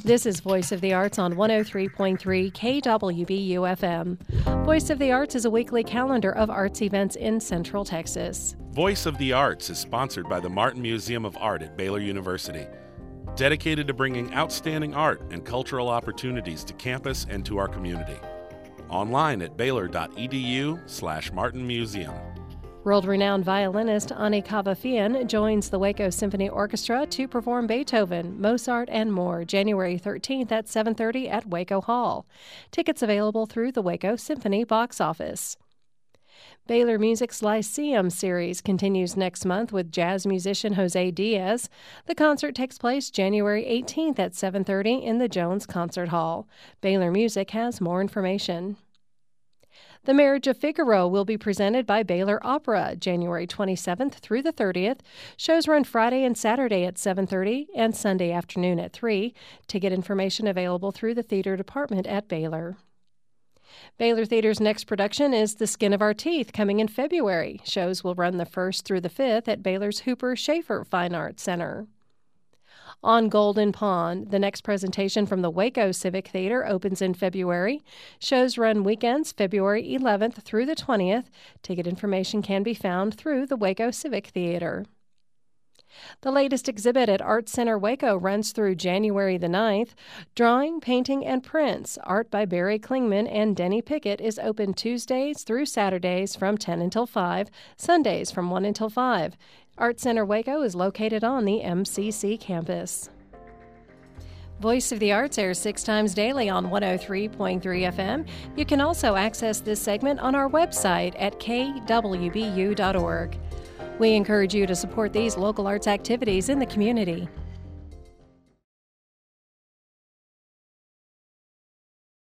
This is Voice of the Arts on 103.3 KWBU-FM. Voice of the Arts is a weekly calendar of arts events in Central Texas. Voice of the Arts is sponsored by the Martin Museum of Art at Baylor University, dedicated to bringing outstanding art and cultural opportunities to campus and to our community. Online at baylor.edu/martinmuseum. World-renowned violinist Ani Kavafian joins the Waco Symphony Orchestra to perform Beethoven, Mozart, and more January 13th at 7:30 at Waco Hall. Tickets available through the Waco Symphony box office. Baylor Music's Lyceum series continues next month with jazz musician Jose Diaz. The concert takes place January 18th at 7:30 in the Jones Concert Hall. Baylor Music has more information. The Marriage of Figaro will be presented by Baylor Opera January 27th through the 30th. Shows run Friday and Saturday at 7:30 and Sunday afternoon at 3. Ticket information available through the theater department at Baylor. Baylor Theater's next production is The Skin of Our Teeth, coming in February. Shows will run the 1st through the 5th at Baylor's Hooper Schaefer Fine Arts Center. On Golden Pond, the next presentation from the Waco Civic Theater opens in February. Shows run weekends February 11th through the 20th. Ticket information can be found through the Waco Civic Theater. The latest exhibit at Art Center Waco runs through January the 9th. Drawing, Painting, and Prints, art by Barry Klingman and Denny Pickett, is open Tuesdays through Saturdays from 10 until 5, Sundays from 1 until 5. Art Center Waco is located on the MCC campus. Voice of the Arts airs 6 times daily on 103.3 FM. You can also access this segment on our website at kwbu.org. We encourage you to support these local arts activities in the community.